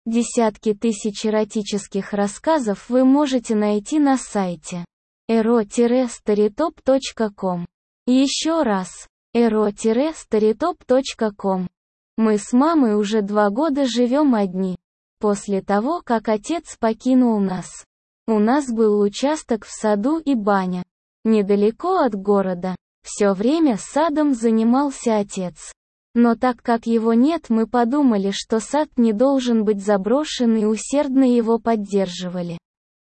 Десятки тысяч эротических рассказов вы можете найти на сайте ero-storytop.com. Еще раз, ero-storytop.com. Мы с мамой уже 2 года живем одни. После того, как отец покинул нас. У нас был участок в саду и баня. Недалеко от города. Все время садом занимался отец. Но так как его нет, мы подумали, что сад не должен быть заброшен, и усердно его поддерживали.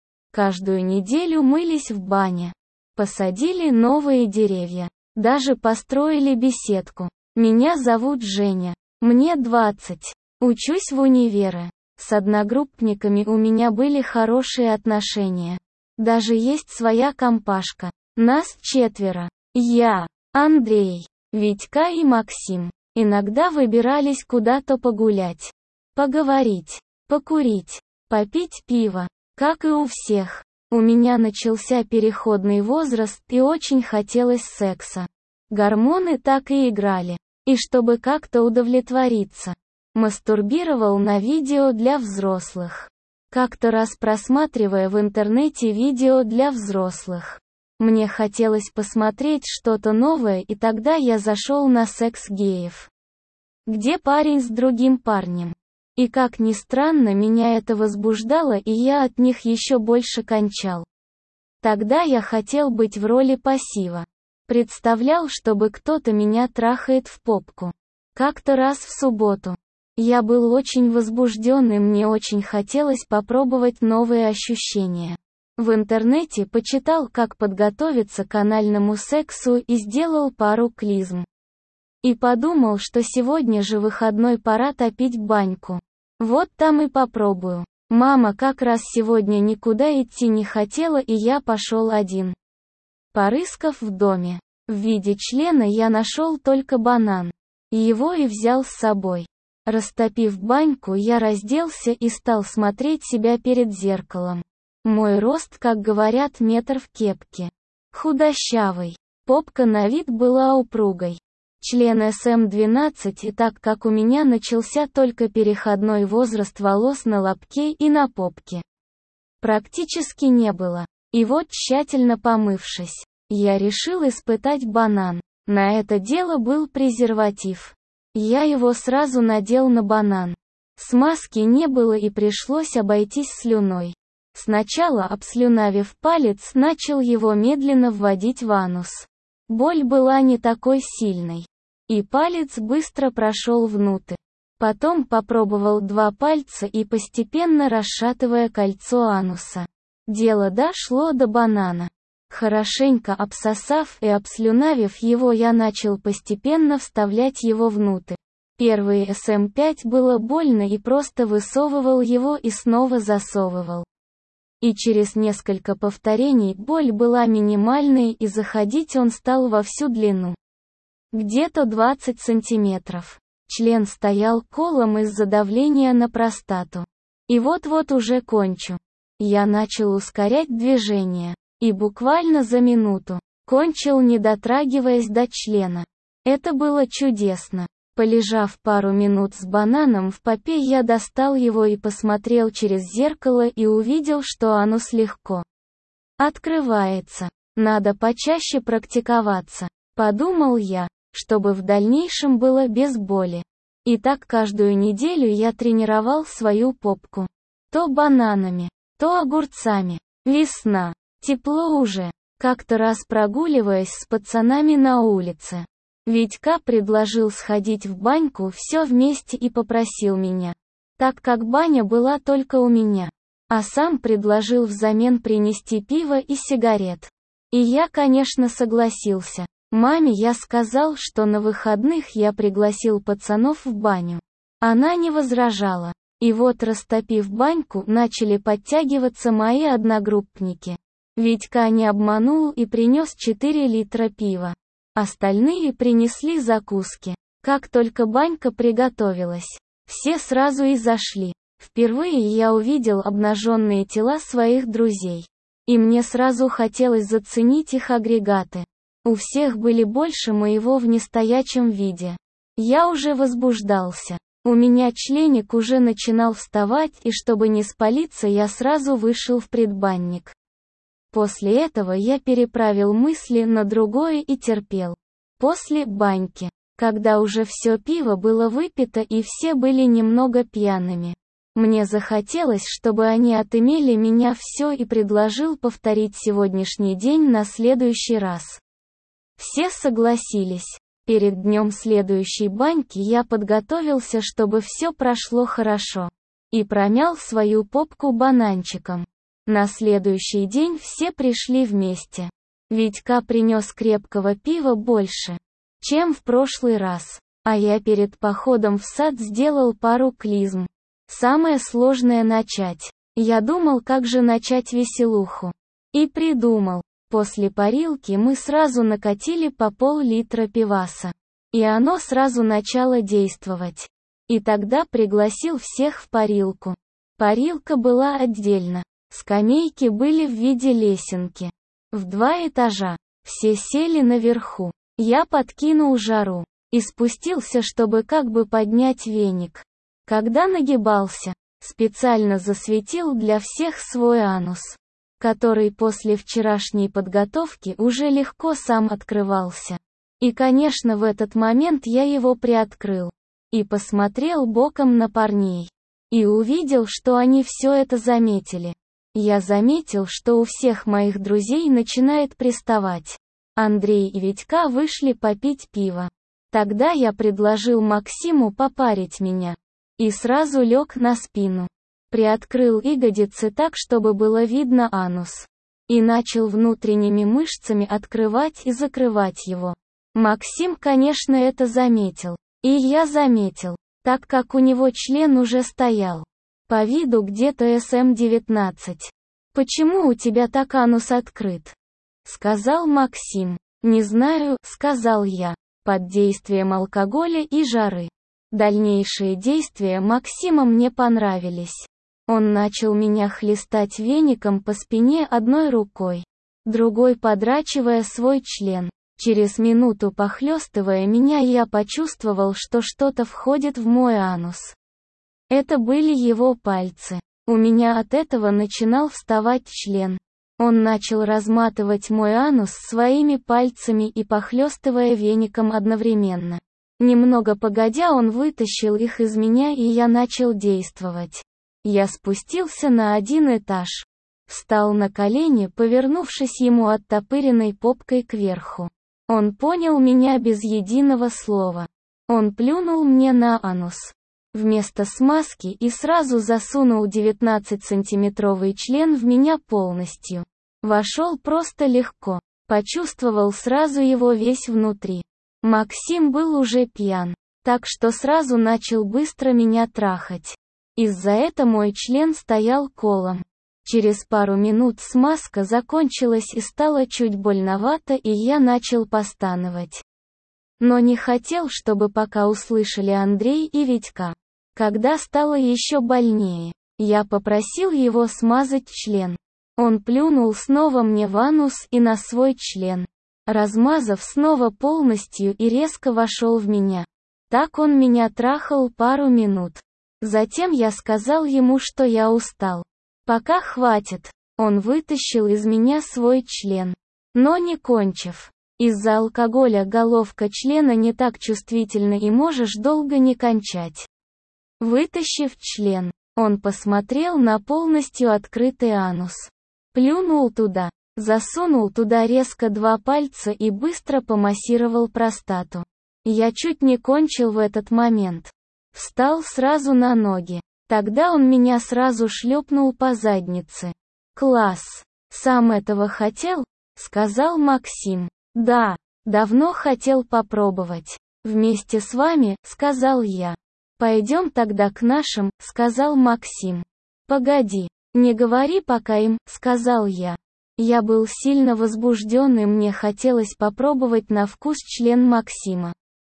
Каждую неделю мылись в бане. Посадили новые деревья. Даже построили беседку. Меня зовут Женя. Мне 20. Учусь в универе. С одногруппниками у меня были хорошие отношения. Даже есть своя компашка. Нас 4. Я, Андрей, Витька и Максим. Иногда выбирались куда-то погулять, поговорить, покурить, попить пиво. Как и у всех. У меня начался переходный возраст и очень хотелось секса. Гормоны так и играли. И чтобы как-то удовлетвориться, мастурбировал на видео для взрослых. Как-то раз, просматривая в интернете видео для взрослых, мне хотелось посмотреть что-то новое, и тогда я зашел на секс геев, где парень с другим парнем. И как ни странно, меня это возбуждало, и я от них еще больше кончал. Тогда я хотел быть в роли пассива. Представлял, чтобы кто-то меня трахает в попку. Как-то раз в субботу. Я был очень возбужден, и мне очень хотелось попробовать новые ощущения. В интернете почитал, как подготовиться к анальному сексу, и сделал пару клизм. И подумал, что сегодня же выходной, пора топить баньку. Вот там и попробую. Мама как раз сегодня никуда идти не хотела, и я пошел один. Порыскав в доме, в виде члена я нашел только банан. Его и взял с собой. Растопив баньку, я разделся и стал смотреть себя перед зеркалом. Мой рост, как говорят, метр в кепке. Худощавый. Попка на вид была упругой. Член СМ-12, и так как у меня начался только переходной возраст, волос на лобке и на попке практически не было. И вот, тщательно помывшись, я решил испытать банан. На это дело был презерватив. Я его сразу надел на банан. Смазки не было, и пришлось обойтись слюной. Сначала, обслюнавив палец, начал его медленно вводить в анус. Боль была не такой сильной. И палец быстро прошел внутрь. Потом попробовал 2 пальца и, постепенно расшатывая кольцо ануса, дело дошло до банана. Хорошенько обсосав и обслюнавив его, я начал постепенно вставлять его внутрь. Первый СМ-5 было больно, и просто высовывал его и снова засовывал. И через несколько повторений боль была минимальной, и заходить он стал во всю длину. Где-то 20 сантиметров. Член стоял колом из-за давления на простату. И вот-вот уже кончу. Я начал ускорять движение. И буквально за минуту кончил, не дотрагиваясь до члена. Это было чудесно. Полежав пару минут с бананом в попе, я достал его и посмотрел через зеркало, и увидел, что анус легко открывается. Надо почаще практиковаться, подумал я, чтобы в дальнейшем было без боли. И так каждую неделю я тренировал свою попку. То бананами, то огурцами. Весна. Тепло уже. Как-то раз, прогуливаясь с пацанами на улице, Витька предложил сходить в баньку все вместе и попросил меня, так как баня была только у меня, а сам предложил взамен принести пиво и сигарет. И я, конечно, согласился. Маме я сказал, что на выходных я пригласил пацанов в баню. Она не возражала. И вот, растопив баньку, начали подтягиваться мои одногруппники. Витька не обманул и принес 4 литра пива. Остальные принесли закуски. Как только банька приготовилась, все сразу и зашли. Впервые я увидел обнаженные тела своих друзей. И мне сразу хотелось заценить их агрегаты. У всех были больше моего в нестоячем виде. Я уже возбуждался. У меня членик уже начинал вставать, и чтобы не спалиться, я сразу вышел в предбанник. После этого я переправил мысли на другое и терпел. После баньки, когда уже все пиво было выпито и все были немного пьяными, мне захотелось, чтобы они отымели меня все, и предложил повторить сегодняшний день на следующий раз. Все согласились. Перед днем следующей баньки я подготовился, чтобы все прошло хорошо, и промял свою попку бананчиком. На следующий день все пришли вместе. Витька принес крепкого пива больше, чем в прошлый раз, а я перед походом в сад сделал пару клизм. Самое сложное начать. Я думал, как же начать веселуху. И придумал. После парилки мы сразу накатили по пол-литра пиваса. И оно сразу начало действовать. И тогда пригласил всех в парилку. Парилка была отдельно. Скамейки были в виде лесенки. В 2 этажа. Все сели наверху. Я подкинул жару. И спустился, чтобы как бы поднять веник. Когда нагибался, специально засветил для всех свой анус, который после вчерашней подготовки уже легко сам открывался. И, конечно, в этот момент я его приоткрыл. И посмотрел боком на парней. И увидел, что они все это заметили. Я заметил, что у всех моих друзей начинает приставать. Андрей и Витька вышли попить пиво. Тогда я предложил Максиму попарить меня. И сразу лег на спину. Приоткрыл ягодицы так, чтобы было видно анус. И начал внутренними мышцами открывать и закрывать его. Максим, конечно, это заметил. И я заметил, так как у него член уже стоял. По виду где-то СМ-19. «Почему у тебя так анус открыт?» — сказал Максим. «Не знаю», — сказал я, под действием алкоголя и жары. Дальнейшие действия Максима мне понравились. Он начал меня хлестать веником по спине одной рукой, другой подрачивая свой член. Через минуту похлестывая меня, я почувствовал, что что-то входит в мой анус. Это были его пальцы. У меня от этого начинал вставать член. Он начал разматывать мой анус своими пальцами и похлестывая веником одновременно. Немного погодя, он вытащил их из меня, и я начал действовать. Я спустился на 1 этаж. Встал на колени, повернувшись ему оттопыренной попкой кверху. Он понял меня без единого слова. Он плюнул мне на анус вместо смазки и сразу засунул 19-сантиметровый член в меня полностью. Вошел просто легко. Почувствовал сразу его весь внутри. Максим был уже пьян, так что сразу начал быстро меня трахать. Из-за этого мой член стоял колом. Через пару минут смазка закончилась и стало чуть больновато, и я начал постановать. Но не хотел, чтобы пока услышали Андрей и Витька. Когда стало еще больнее, я попросил его смазать член. Он плюнул снова мне в анус и на свой член, размазав снова полностью, и резко вошел в меня. Так он меня трахал пару минут. Затем я сказал ему, что я устал. Пока хватит. Он вытащил из меня свой член. Но не кончив. Из-за алкоголя головка члена не так чувствительна и можешь долго не кончать. Вытащив член, он посмотрел на полностью открытый анус. Плюнул туда. Засунул туда резко 2 пальца и быстро помассировал простату. Я чуть не кончил в этот момент. Встал сразу на ноги. Тогда он меня сразу шлепнул по заднице. «Класс! Сам этого хотел?» — сказал Максим. «Да, давно хотел попробовать. Вместе с вами», — сказал я. «Пойдем тогда к нашим», — сказал Максим. «Погоди, не говори пока им», — сказал я. Я был сильно возбужден, и мне хотелось попробовать на вкус член Максима.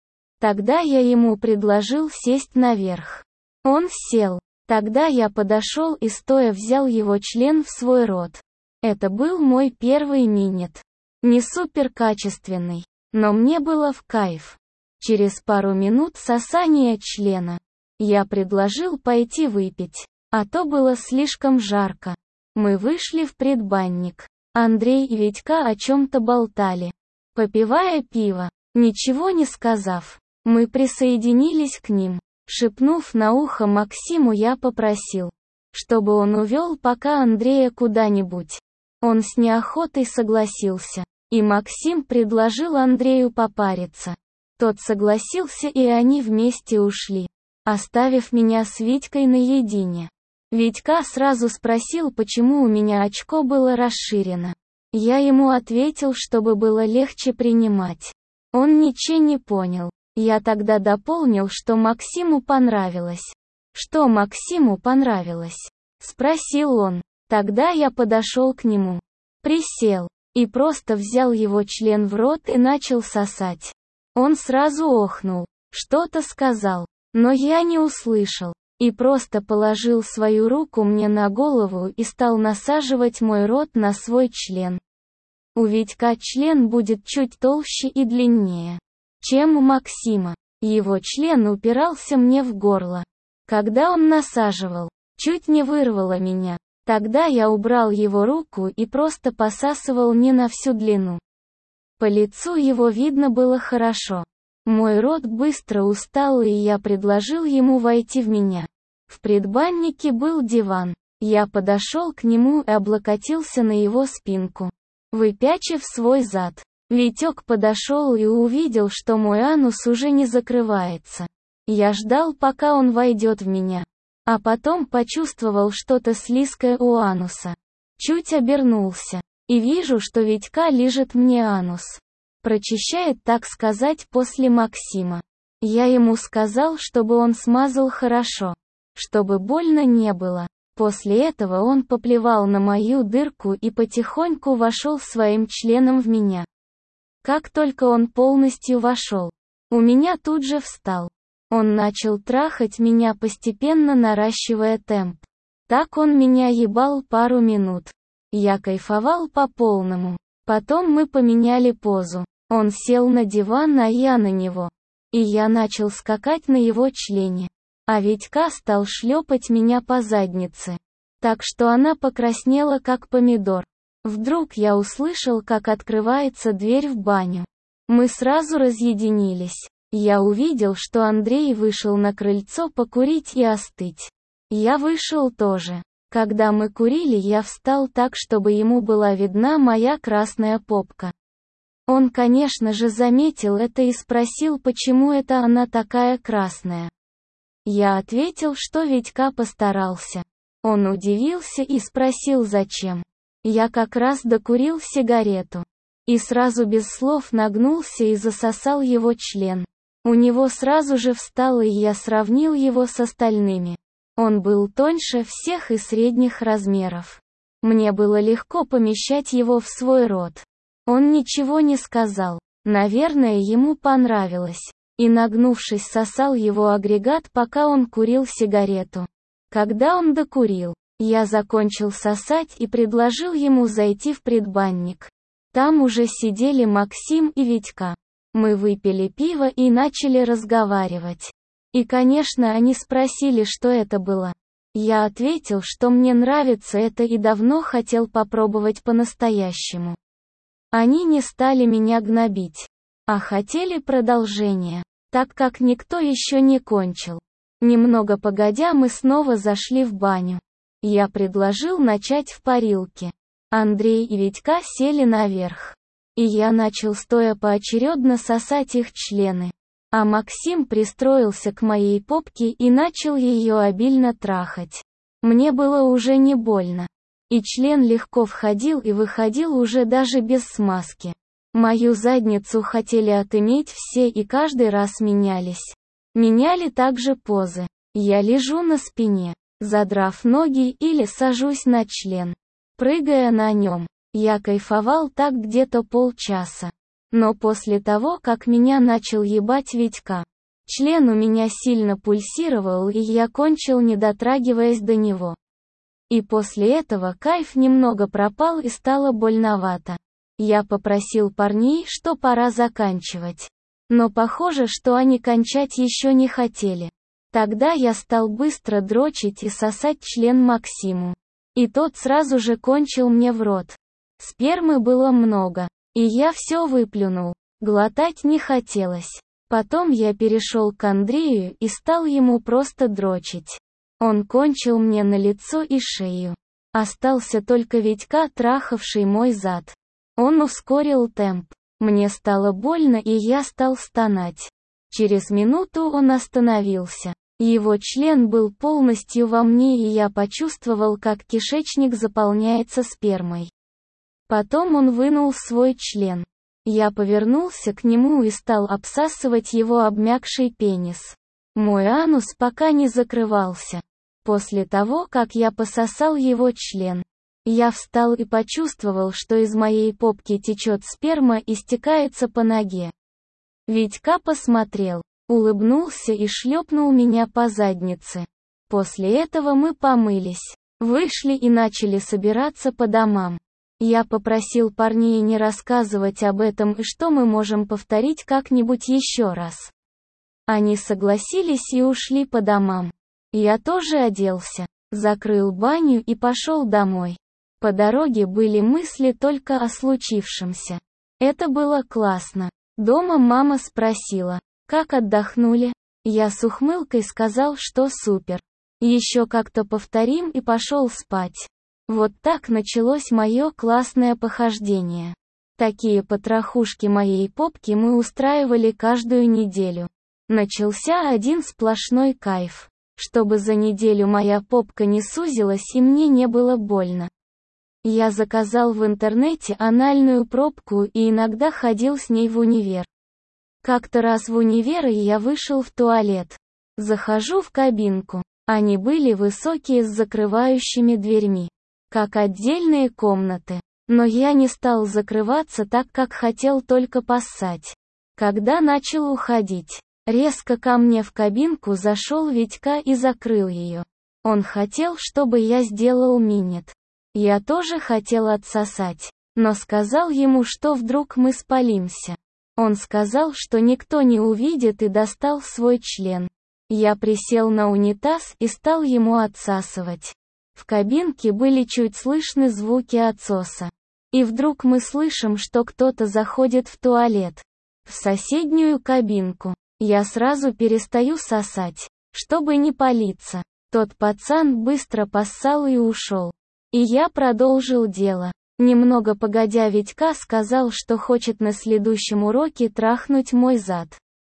Тогда я ему предложил сесть наверх. Он сел. Тогда я подошел и стоя взял его член в свой рот. Это был мой первый минет. Не супер качественный, но мне было в кайф. Через пару минут сосания члена Я предложил пойти выпить, а то было слишком жарко. Мы вышли в предбанник. Андрей и Витька о чем-то болтали, попивая пиво. Ничего не сказав, мы присоединились к ним. Шепнув на ухо Максиму, я попросил, чтобы он увел пока Андрея куда-нибудь. Он с неохотой согласился, и Максим предложил Андрею попариться. Тот согласился, и они вместе ушли, оставив меня с Витькой наедине. Витька сразу спросил, почему у меня очко было расширено. Я ему ответил, чтобы было легче принимать. Он ничего не понял. Я тогда дополнил, что Максиму понравилось. «Что Максиму понравилось?» — спросил он. Тогда я подошел к нему, присел, и просто взял его член в рот и начал сосать. Он сразу охнул, что-то сказал, но я не услышал, и просто положил свою руку мне на голову и стал насаживать мой рот на свой член. У Витька член будет чуть толще и длиннее, чем у Максима. Его член упирался мне в горло. Когда он насаживал, чуть не вырвало меня. Тогда я убрал его руку и просто посасывал не на всю длину. По лицу его видно было хорошо. Мой рот быстро устал, и я предложил ему войти в меня. В предбаннике был диван. Я подошел к нему и облокотился на его спинку, выпячив свой зад. Витек подошел и увидел, что мой анус уже не закрывается. Я ждал, пока он войдет в меня. А потом почувствовал что-то слизкое у ануса. Чуть обернулся. И вижу, что Витька лижет мне анус. Прочищает, так сказать, после Максима. Я ему сказал, чтобы он смазал хорошо. Чтобы больно не было. После этого он поплевал на мою дырку и потихоньку вошел своим членом в меня. Как только он полностью вошел, у меня тут же встал. Он начал трахать меня, постепенно наращивая темп. Так он меня ебал пару минут. Я кайфовал по полному. Потом мы поменяли позу. Он сел на диван, а я на него. И я начал скакать на его члене. А Витька стал шлепать меня по заднице. Так что она покраснела, как помидор. Вдруг я услышал, как открывается дверь в баню. Мы сразу разъединились. Я увидел, что Андрей вышел на крыльцо покурить и остыть. Я вышел тоже. Когда мы курили, я встал так, чтобы ему была видна моя красная попка. Он, конечно же, заметил это и спросил, почему это она такая красная. Я ответил, что Витька постарался. Он удивился и спросил, зачем. Я как раз докурил сигарету. И сразу без слов нагнулся и засосал его член. У него сразу же встало, и я сравнил его с остальными. Он был тоньше всех и средних размеров. Мне было легко помещать его в свой рот. Он ничего не сказал. Наверное, ему понравилось. И, нагнувшись, сосал его агрегат, пока он курил сигарету. Когда он докурил, я закончил сосать и предложил ему зайти в предбанник. Там уже сидели Максим и Витька. Мы выпили пиво и начали разговаривать. И, конечно, они спросили, что это было. Я ответил, что мне нравится это и давно хотел попробовать по-настоящему. Они не стали меня гнобить, а хотели продолжения, так как никто еще не кончил. Немного погодя, мы снова зашли в баню. Я предложил начать в парилке. Андрей и Витька сели наверх. И я начал стоя поочередно сосать их члены. А Максим пристроился к моей попке и начал ее обильно трахать. Мне было уже не больно. И член легко входил и выходил уже даже без смазки. Мою задницу хотели отыметь все и каждый раз менялись. Меняли также позы. Я лежу на спине, задрав ноги, или сажусь на член, прыгая на нем. Я кайфовал так где-то полчаса. Но после того, как меня начал ебать Витька, член у меня сильно пульсировал, и я кончил, не дотрагиваясь до него. И после этого кайф немного пропал и стало больновато. Я попросил парней, что пора заканчивать. Но похоже, что они кончать еще не хотели. Тогда я стал быстро дрочить и сосать член Максиму. И тот сразу же кончил мне в рот. Спермы было много, и я все выплюнул. Глотать не хотелось. Потом я перешел к Андрею и стал ему просто дрочить. Он кончил мне на лицо и шею. Остался только Витька, трахавший мой зад. Он ускорил темп. Мне стало больно, и я стал стонать. Через минуту он остановился. Его член был полностью во мне, и я почувствовал, как кишечник заполняется спермой. Потом он вынул свой член. Я повернулся к нему и стал обсасывать его обмякший пенис. Мой анус пока не закрывался. После того, как я пососал его член, я встал и почувствовал, что из моей попки течет сперма и стекается по ноге. Витька посмотрел, улыбнулся и шлепнул меня по заднице. После этого мы помылись, вышли и начали собираться по домам. Я попросил парней не рассказывать об этом и что мы можем повторить как-нибудь еще раз. Они согласились и ушли по домам. Я тоже оделся, закрыл баню и пошел домой. По дороге были мысли только о случившемся. Это было классно. Дома мама спросила, как отдохнули? Я с ухмылкой сказал, что супер. Еще как-то повторим, и пошел спать. Вот так началось мое классное похождение. Такие потрохушки моей попки мы устраивали каждую неделю. Начался один сплошной кайф. Чтобы за неделю моя попка не сузилась и мне не было больно. Я заказал в интернете анальную пробку и иногда ходил с ней в универ. Как-то раз в универ я вышел в туалет. Захожу в кабинку. Они были высокие с закрывающими дверьми, как отдельные комнаты. Но я не стал закрываться, так как хотел только поссать. Когда начал уходить, резко ко мне в кабинку зашел Витька и закрыл ее. Он хотел, чтобы я сделал минет. Я тоже хотел отсосать, но сказал ему, что вдруг мы спалимся. Он сказал, что никто не увидит, и достал свой член. Я присел на унитаз и стал ему отсасывать. В кабинке были чуть слышны звуки отсоса. И вдруг мы слышим, что кто-то заходит в туалет. В соседнюю кабинку. Я сразу перестаю сосать, чтобы не палиться. Тот пацан быстро поссал и ушел. И я продолжил дело. Немного погодя, Витька сказал, что хочет на следующем уроке трахнуть мой зад.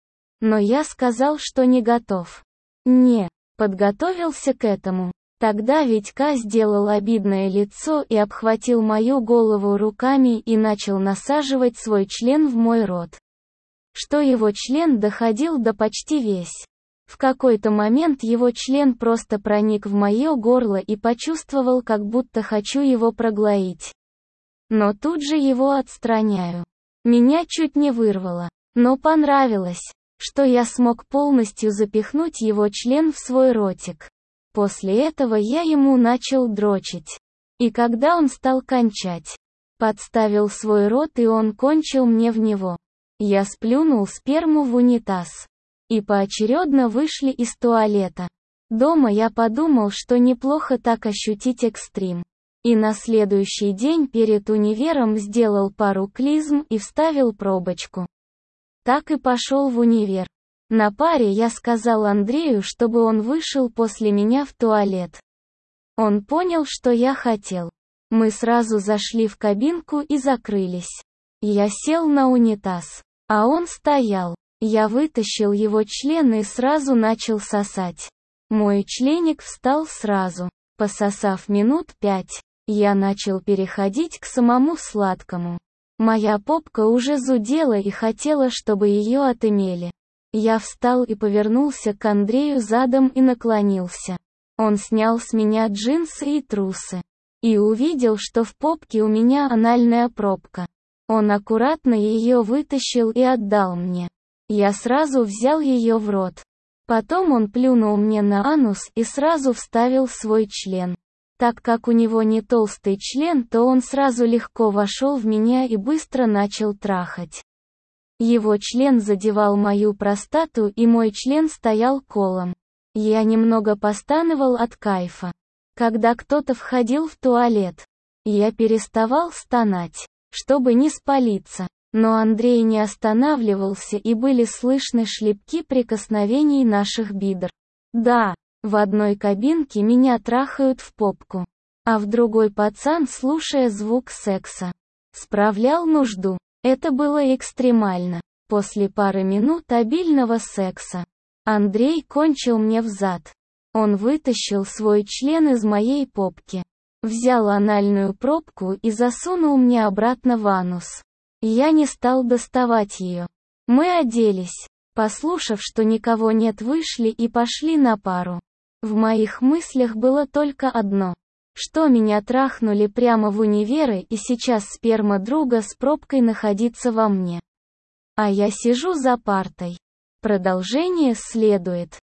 Но я сказал, что не готов. Не подготовился к этому. Тогда Витька сделал обидное лицо и обхватил мою голову руками и начал насаживать свой член в мой рот. Что его член доходил до почти весь. В какой-то момент его член просто проник в мое горло и почувствовал, как будто хочу его проглотить. Но тут же его отстраняю. Меня чуть не вырвало, но понравилось, что я смог полностью запихнуть его член в свой ротик. После этого я ему начал дрочить. И когда он стал кончать, подставил свой рот, и он кончил мне в него. Я сплюнул сперму в унитаз. И поочередно вышли из туалета. Дома я подумал, что неплохо так ощутить экстрим. И на следующий день перед универом сделал пару клизм и вставил пробочку. Так и пошел в универ. На паре я сказал Андрею, чтобы он вышел после меня в туалет. Он понял, что я хотел. Мы сразу зашли в кабинку и закрылись. Я сел на унитаз, а он стоял. Я вытащил его член и сразу начал сосать. Мой членик встал сразу. Пососав минут 5, я начал переходить к самому сладкому. Моя попка уже зудела и хотела, чтобы ее отымели. Я встал и повернулся к Андрею задом и наклонился. Он снял с меня джинсы и трусы. И увидел, что в попке у меня анальная пробка. Он аккуратно ее вытащил и отдал мне. Я сразу взял ее в рот. Потом он плюнул мне на анус и сразу вставил свой член. Так как у него не толстый член, то он сразу легко вошел в меня и быстро начал трахать. Его член задевал мою простату, и мой член стоял колом. Я немного постановал от кайфа. Когда кто-то входил в туалет, я переставал стонать, чтобы не спалиться. Но Андрей не останавливался, и были слышны шлепки прикосновений наших бедер. Да, в одной кабинке меня трахают в попку, а в другой пацан, слушая звук секса, справлял нужду. Это было экстремально. После пары минут обильного секса, Андрей кончил мне взад. Он вытащил свой член из моей попки, взял анальную пробку и засунул мне обратно в анус. Я не стал доставать ее. Мы оделись. Послушав, что никого нет, вышли и пошли на пару. В моих мыслях было только одно. Что меня трахнули прямо в универе, и сейчас сперма друга с пробкой находится во мне. А я сижу за партой. Продолжение следует.